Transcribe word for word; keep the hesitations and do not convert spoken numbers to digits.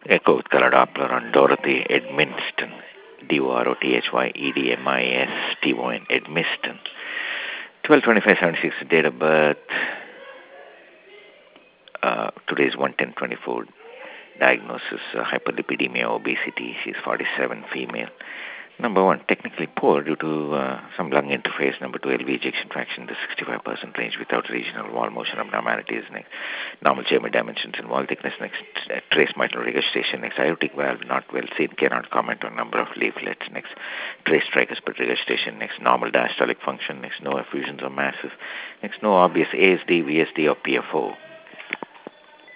Echo with color Doppler on Dorothy Edmiston. D O R O T H Y E D M I S T O N, Edmiston. twelve twenty-five seventy-six, date of birth. Uh, today is one ten twenty-four. Diagnosis, uh, hyperlipidemia, obesity. She's forty-seven, female. Number one, technically poor due to uh, some lung interface. Number two, L V ejection fraction in the sixty-five percent range without regional wall motion abnormalities. Next, normal German dimensions and wall thickness. Next, uh, trace mitral regurgitation. Next, aortic valve not well seen. Cannot comment on number of leaflets. Next, trace tricuspid regurgitation. Next, normal diastolic function. Next, no effusions or masses. Next, no obvious A S D, V S D, or P F O.